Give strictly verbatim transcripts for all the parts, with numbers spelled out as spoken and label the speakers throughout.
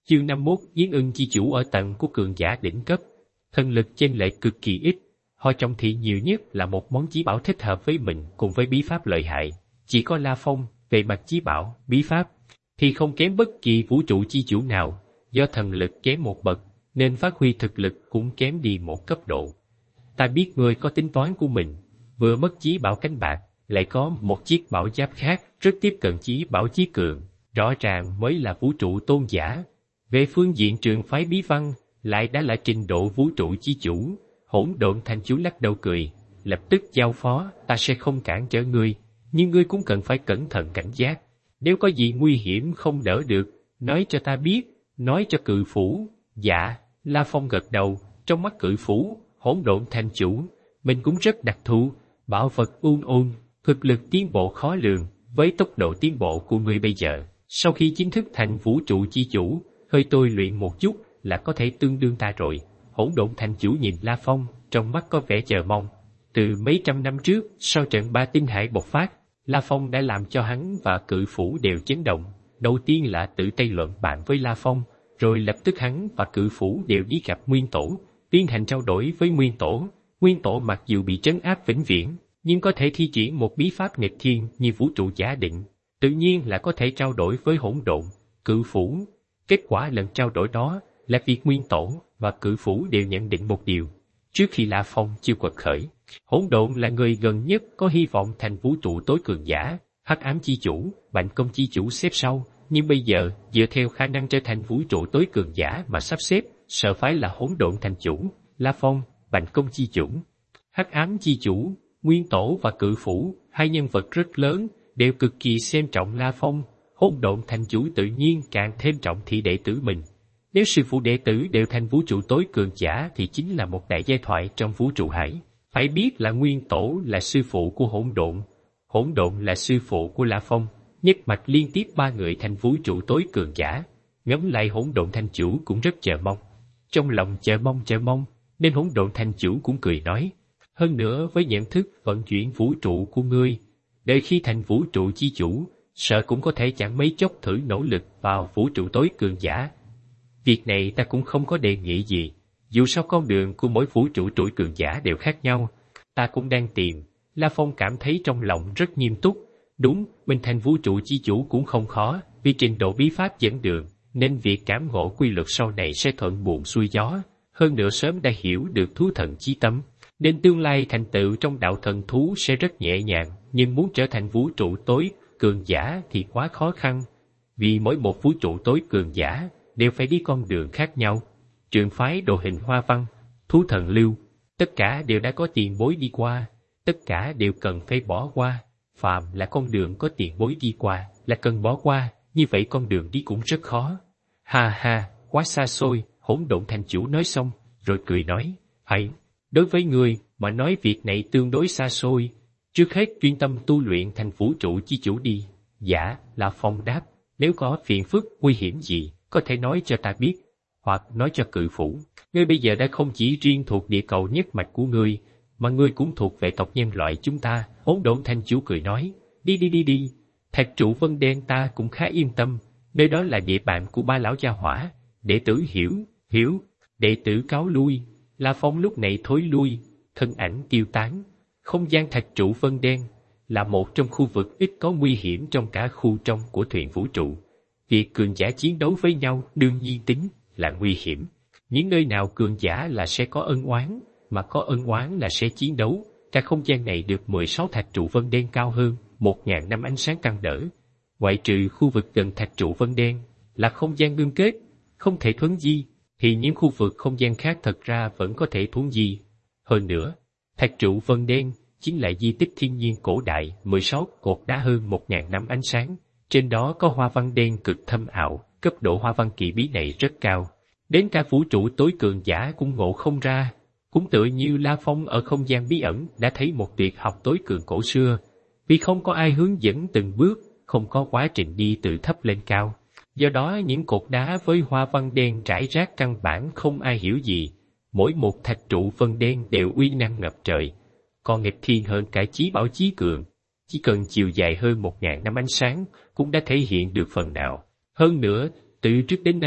Speaker 1: Chương năm mươi mốt Giếng ưng chi chủ ở tầng của cường giả đỉnh cấp. Thần lực chênh lệch cực kỳ ít, họ trọng thị nhiều nhất là một món chí bảo thích hợp với mình cùng với bí pháp lợi hại. Chỉ có La Phong, về mặt chí bảo, bí pháp, thì không kém bất kỳ vũ trụ chi chủ nào, do thần lực kém một bậc, nên phát huy thực lực cũng kém đi một cấp độ. Ta biết ngươi có tính toán của mình, vừa mất chí bảo cánh bạc, lại có một chiếc bảo giáp khác rất tiếp cận chí bảo chí cường, rõ ràng mới là vũ trụ tôn giả. Về phương diện trường phái bí văn, lại đã là trình độ vũ trụ chi chủ. Hỗn Độn Thành Chủ lắc đầu cười, lập tức giao phó, ta sẽ không cản trở ngươi, nhưng ngươi cũng cần phải cẩn thận cảnh giác. Nếu có gì nguy hiểm không đỡ được, nói cho ta biết, nói cho Cự Phủ. Dạ, La Phong gật đầu, trong mắt Cự Phủ, Hỗn Độn Thành Chủ, mình cũng rất đặc thù, bảo vật ôn ôn, thực lực tiến bộ khó lường, với tốc độ tiến bộ của ngươi bây giờ. Sau khi chính thức thành vũ trụ chi chủ, hơi tôi luyện một chút là có thể tương đương ta rồi. Hỗn Độn Thành Chủ nhìn La Phong, trong mắt có vẻ chờ mong. Từ mấy trăm năm trước, sau trận ba tinh hải bộc phát, La Phong đã làm cho hắn và Cự Phủ đều chấn động. Đầu tiên là tự tay luận bàn với La Phong, rồi lập tức hắn và Cự Phủ đều đi gặp Nguyên Tổ, tiến hành trao đổi với Nguyên Tổ. Nguyên Tổ mặc dù bị trấn áp vĩnh viễn, nhưng có thể thi triển một bí pháp nghịch thiên như vũ trụ giả định, tự nhiên là có thể trao đổi với Hỗn Độn, Cự Phủ. Kết quả lần trao đổi đó là việc Nguyên Tổ và Cự Phủ đều nhận định một điều. Trước khi La Phong chưa quật khởi, Hỗn Độn là người gần nhất có hy vọng thành vũ trụ tối cường giả, Hắc Ám chi chủ, Bành Công chi chủ xếp sau, nhưng bây giờ dựa theo khả năng trở thành vũ trụ tối cường giả mà sắp xếp, sợ phải là Hỗn Độn Thành Chủ, La Phong, Bành Công chi chủ, Hắc Ám chi chủ, Nguyên Tổ và Cự Phủ, hai nhân vật rất lớn, đều cực kỳ xem trọng La Phong. Hỗn Độn Thành Chủ tự nhiên càng thêm trọng thị đệ tử mình. Nếu sư phụ đệ tử đều thành vũ trụ tối cường giả thì chính là một đại giai thoại trong vũ trụ hải. Phải biết là Nguyên Tổ là sư phụ của Hỗn Độn, Hỗn Độn là sư phụ của La Phong, nhất mạch liên tiếp ba người thành vũ trụ tối cường giả. Ngẫm lại Hỗn Độn Thành Chủ cũng rất chờ mong. Trong lòng chờ mong chờ mong, nên Hỗn Độn Thành Chủ cũng cười nói, hơn nữa với nhận thức vận chuyển vũ trụ của ngươi, đợi khi thành vũ trụ chi chủ, sợ cũng có thể chẳng mấy chốc thử nỗ lực vào vũ trụ tối cường giả. Việc này ta cũng không có đề nghị gì, dù sao con đường của mỗi vũ trụ tối cường giả đều khác nhau, ta cũng đang tìm. La Phong cảm thấy trong lòng rất nghiêm túc. Đúng, mình thành vũ trụ chi chủ cũng không khó, vì trình độ bí pháp dẫn đường, nên việc cảm ngộ quy luật sau này sẽ thuận buồm xuôi gió. Hơn nữa sớm đã hiểu được thú thần chí tâm, nên tương lai thành tựu trong đạo thần thú sẽ rất nhẹ nhàng, nhưng muốn trở thành vũ trụ tối cường giả thì quá khó khăn, vì mỗi một vũ trụ tối cường giả đều phải đi con đường khác nhau. Trường phái Đồ Hình Hoa Văn, Thú Thần Lưu, tất cả đều đã có tiền bối đi qua, tất cả đều cần phải bỏ qua. Phàm là con đường có tiền bối đi qua là cần bỏ qua, như vậy con đường đi cũng rất khó. Ha ha, quá xa xôi. Hỗn Độn Thành Chủ nói xong, rồi cười nói, hay, đối với ngươi mà nói việc này tương đối xa xôi, trước hết chuyên tâm tu luyện thành vũ trụ chi chủ đi. Dạ, La Phong đáp, nếu có phiền phức, nguy hiểm gì, có thể nói cho ta biết, hoặc nói cho Cự Phủ. Ngươi bây giờ đã không chỉ riêng thuộc địa cầu nhất mạch của ngươi, mà ngươi cũng thuộc về tộc nhân loại chúng ta. Hỗn Độn Thành Chủ cười nói, đi đi đi đi, Thạch Trụ Vân Đen ta cũng khá yên tâm, nơi đó là địa bàn của ba lão gia hỏa. Đệ tử hiểu, hiểu, đệ tử cáo lui. La Phong lúc này thối lui, thân ảnh tiêu tán. Không gian Thạch Trụ Vân Đen là một trong khu vực ít có nguy hiểm trong cả khu trong của thuyền vũ trụ. Việc cường giả chiến đấu với nhau đương nhiên tính là nguy hiểm. Những nơi nào cường giả là sẽ có ân oán, mà có ân oán là sẽ chiến đấu. Cả không gian này được mười sáu Thạch Trụ Vân Đen cao hơn một nghìn năm ánh sáng căng đỡ. Ngoại trừ khu vực gần Thạch Trụ Vân Đen là không gian ngưng kết, không thể thuấn di, thì những khu vực không gian khác thật ra vẫn có thể thuấn di. Hơn nữa, Thạch Trụ Vân Đen chính là di tích thiên nhiên cổ đại, mười sáu cột đá hơn một nghìn năm ánh sáng, trên đó có hoa văn đen cực thâm ảo, cấp độ hoa văn kỳ bí này rất cao, đến cả vũ trụ tối cường giả cũng ngộ không ra. Cũng tựa như La Phong ở không gian bí ẩn đã thấy một tuyệt học tối cường cổ xưa, vì không có ai hướng dẫn từng bước, không có quá trình đi từ thấp lên cao. Do đó những cột đá với hoa văn đen rải rác căn bản không ai hiểu gì, mỗi một Thạch Trụ Vân Đen đều uy năng ngập trời, còn nghịch thiên hơn cả chí bảo chí cường. Chỉ cần chiều dài hơn một nghìn năm ánh sáng cũng đã thể hiện được phần nào. Hơn nữa, từ trước đến nay,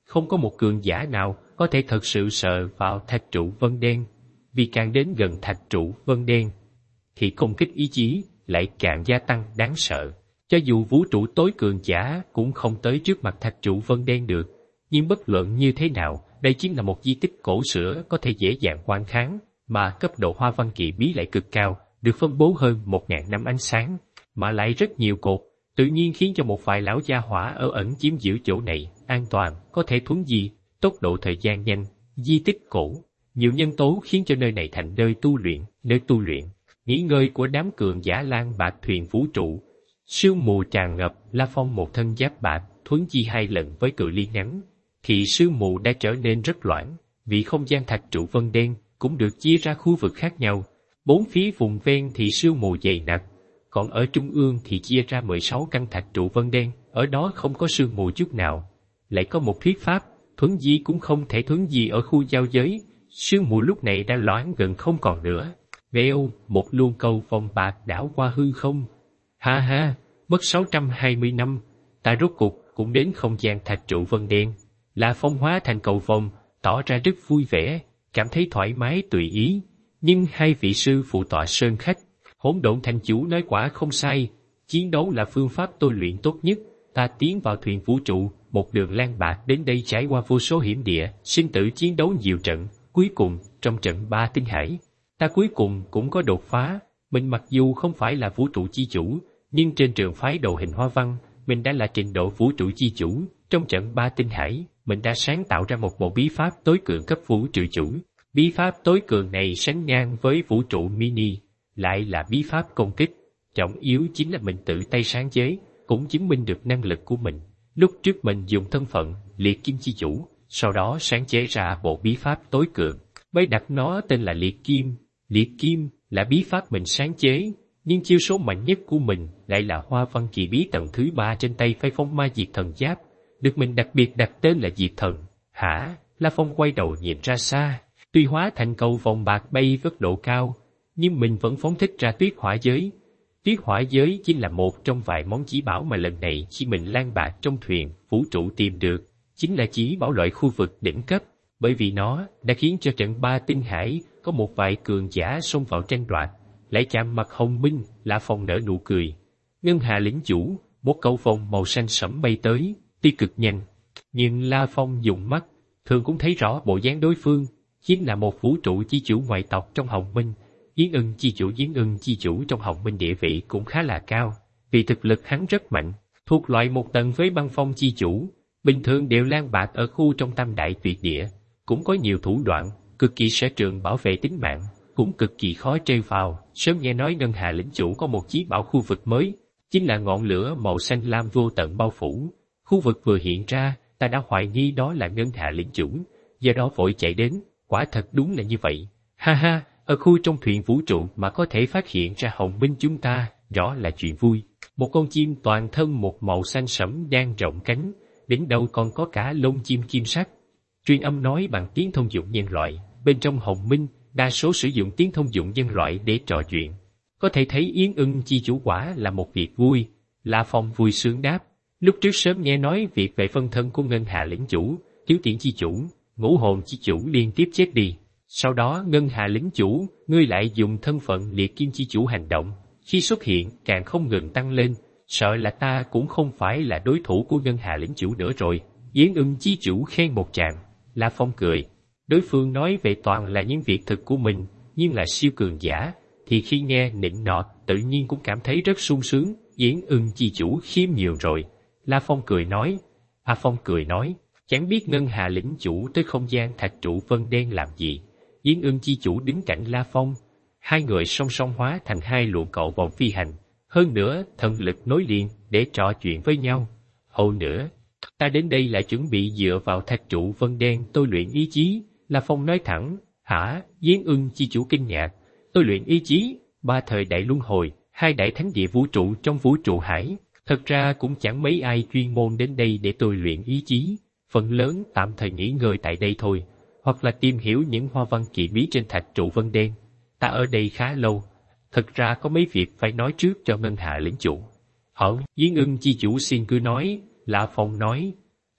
Speaker 1: không có một cường giả nào có thể thật sự sợ vào thạch trụ vân đen, vì càng đến gần thạch trụ vân đen, thì công kích ý chí lại càng gia tăng đáng sợ. Cho dù vũ trụ tối cường giả cũng không tới trước mặt thạch trụ vân đen được, nhưng bất luận như thế nào, đây chính là một di tích cổ xưa có thể dễ dàng oan kháng, mà cấp độ hoa văn kỳ bí lại cực cao, được phân bố hơn một ngàn năm ánh sáng, mà lại rất nhiều cột, tự nhiên khiến cho một vài lão gia hỏa ở ẩn chiếm giữ chỗ này an toàn, có thể thuấn di, tốc độ thời gian nhanh, di tích cổ. Nhiều nhân tố khiến cho nơi này thành nơi tu luyện, nơi tu luyện, nghỉ ngơi của đám cường giả lang bạc thuyền vũ trụ. Sương mù tràn ngập, La Phong một thân giáp bạc, thuấn di hai lần với cự ly ngắn, thì sương mù đã trở nên rất loãng, vì không gian thạch trụ vân đen cũng được chia ra khu vực khác nhau. Bốn phía vùng ven thì sương mù dày đặc, còn ở trung ương thì chia ra mười sáu căn thạch trụ vân đen, ở đó không có sương mù chút nào. Lại có một thuyết pháp, thuấn di cũng không thể thuấn di ở khu giao giới, sương mù lúc này đã loãng gần không còn nữa. Vèo, một luồng cầu vòng bạc đảo qua hư không. Ha ha, mất sáu trăm hai mươi năm, ta rốt cuộc cũng đến không gian thạch trụ vân đen. La Phong hóa thành cầu vòng, tỏ ra rất vui vẻ, cảm thấy thoải mái tùy ý. Nhưng hai vị sư phụ tọa sơn khách, Hỗn Độn Thành Chủ nói quả không sai, chiến đấu là phương pháp tôi luyện tốt nhất. Ta tiến vào thuyền vũ trụ, một đường lang bạc đến đây trải qua vô số hiểm địa, sinh tử chiến đấu nhiều trận, cuối cùng, trong trận ba tinh hải, ta cuối cùng cũng có đột phá. Mình mặc dù không phải là vũ trụ chi chủ, nhưng trên trường phái đồ hình hoa văn, mình đã là trình độ vũ trụ chi chủ. Trong trận ba tinh hải, mình đã sáng tạo ra một bộ bí pháp tối cường cấp vũ trụ chủ. Bí pháp tối cường này sánh ngang với vũ trụ mini, lại là bí pháp công kích. Trọng yếu chính là mình tự tay sáng chế, cũng chứng minh được năng lực của mình. Lúc trước mình dùng thân phận liệt kim chi chủ, sau đó sáng chế ra bộ bí pháp tối cường, mới đặt nó tên là liệt kim. Liệt kim là bí pháp mình sáng chế, nhưng chiêu số mạnh nhất của mình lại là hoa văn kỳ bí tầng thứ ba trên tay Phái Phong Ma Diệt Thần Giáp, được mình đặc biệt đặt tên là Diệt Thần. Hả? La Phong quay đầu nhìn ra xa, tuy hóa thành cầu vòng bạc bay với độ cao, nhưng mình vẫn phóng thích ra tuyết hỏa giới. Tuyết hỏa giới chính là một trong vài món chí bảo mà lần này khi mình lang bạc trong thuyền vũ trụ tìm được, chính là chí bảo loại khu vực đỉnh cấp, bởi vì nó đã khiến cho trận ba tinh hải có một vài cường giả xông vào tranh đoạt. Lại chạm mặt Hồng Minh, La Phong nở nụ cười. Ngân Hà lĩnh chủ, một cầu vòng màu xanh sẫm bay tới, tuy cực nhanh, nhưng La Phong dùng mắt, thường cũng thấy rõ bộ dáng đối phương, chính là một vũ trụ chi chủ ngoại tộc trong Hồng Minh. Diễn Ưng chi chủ Diễn Ưng chi chủ trong Hồng Minh địa vị cũng khá là cao, vì thực lực hắn rất mạnh, thuộc loại một tầng với Băng Phong chi chủ, bình thường đều lang bạc ở khu trong Tam Đại Tuyệt Địa, cũng có nhiều thủ đoạn, cực kỳ sở trường bảo vệ tính mạng, cũng cực kỳ khó trêu vào. Sớm nghe nói Ngân Hà lĩnh chủ có một chí bảo khu vực mới, chính là ngọn lửa màu xanh lam vô tận bao phủ. Khu vực vừa hiện ra, ta đã hoài nghi đó là Ngân Hà lĩnh chủ, do đó vội chạy đến, quả thật đúng là như vậy. Ha ha, ở khu trong thuyền vũ trụ mà có thể phát hiện ra Hồng Minh chúng ta, rõ là chuyện vui. Một con chim toàn thân một màu xanh sẫm đang rộng cánh, đỉnh đầu còn có cả lông chim kim sắc. Truyền âm nói bằng tiếng thông dụng nhân loại, bên trong Hồng Minh, đa số sử dụng tiếng thông dụng nhân loại để trò chuyện. Có thể thấy Yến Ưng chi chủ quả là một việc vui. La Phong vui sướng đáp, lúc trước sớm nghe nói việc về phân thân của Ngân Hà lĩnh chủ, Thiếu Tiễn chi chủ, Ngũ Hồn chi chủ liên tiếp chết đi. Sau đó Ngân Hà lĩnh chủ, ngươi lại dùng thân phận liệt kim chi chủ hành động, khi xuất hiện càng không ngừng tăng lên, sợ là ta cũng không phải là đối thủ của Ngân Hà lĩnh chủ nữa rồi. Yến Ưng chi chủ khen một tràng. La Phong cười, đối phương nói về toàn là những việc thực của mình, nhưng là siêu cường giả, thì khi nghe nịnh nọt tự nhiên cũng cảm thấy rất sung sướng. Yến Ưng chi chủ khiêm nhiều rồi. La Phong cười nói. A Phong cười nói, chẳng biết Ngân Hà lĩnh chủ tới không gian thạch trụ vân đen làm gì. Yến Ưng chi chủ đứng cạnh La Phong, hai người song song hóa thành hai luồng cầu vòng phi hành, hơn nữa thần lực nối liền để trò chuyện với nhau. Hậu nữa, ta đến đây là chuẩn bị dựa vào thạch trụ vân đen tôi luyện ý chí. La Phong nói thẳng. Hả? Yến Ưng chi chủ kinh ngạc. Tôi luyện ý chí, ba thời đại luân hồi, hai đại thánh địa vũ trụ trong vũ trụ hải, thật ra cũng chẳng mấy ai chuyên môn đến đây để tôi luyện ý chí, phần lớn tạm thời nghỉ ngơi tại đây thôi, hoặc là tìm hiểu những hoa văn kỳ bí trên thạch trụ vân đen. Ta ở đây khá lâu, thật ra có mấy việc phải nói trước cho Ngân Hà lĩnh chủ. Hở? Yến Ưng chi chủ xin cứ nói. La Phong nói.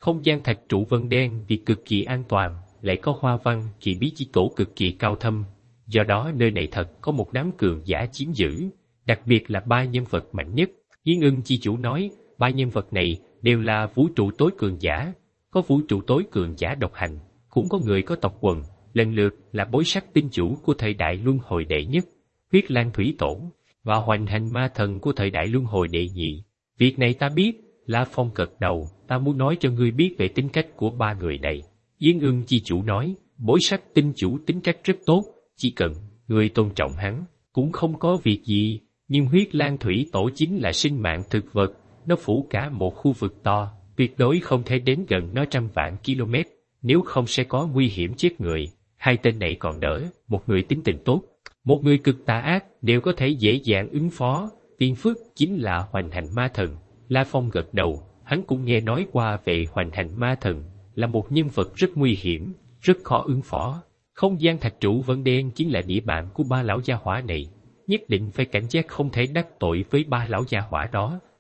Speaker 1: Không gian thạch trụ vân đen vì cực kỳ an toàn, lại có hoa văn kỳ bí chỉ cổ cực kỳ cao thâm. Do đó nơi này thật có một đám cường giả chiếm giữ, đặc biệt là ba nhân vật mạnh nhất. Yên Ưng chi chủ nói, ba nhân vật này đều là vũ trụ tối cường giả, có vũ trụ tối cường giả độc hành, cũng có người có tộc quần, lần lượt là bối sắc tinh chủ của thời đại luân hồi đệ nhất, Huyết Lang Thủy Tổ, và hoành hành ma thần của thời đại luân hồi đệ nhị. Việc này ta biết, La Phong gật đầu, ta muốn nói cho ngươi biết về tính cách của ba người này. Yên Ưng chi chủ nói, bối sắc tinh chủ tính cách rất tốt, chỉ cần ngươi tôn trọng hắn, cũng không có việc gì, nhưng Huyết Lang Thủy Tổ chính là sinh mạng thực vật, nó phủ cả một khu vực to, tuyệt đối không thể đến gần nó trăm vạn km, nếu không sẽ có nguy hiểm chết người. Hai tên này còn đỡ, một người tính tình tốt, một người cực tà ác, đều có thể dễ dàng ứng phó. Tiên phước chính là hoành hành ma thần. La Phong gật đầu, hắn cũng nghe nói qua về hoành hành ma thần, là một nhân vật rất nguy hiểm, rất khó ứng phó. Không gian thạch trụ vân đen chính là địa bàn của ba lão gia hỏa này, nhất định phải cảnh giác không thể đắc tội với ba lão gia hỏa đó.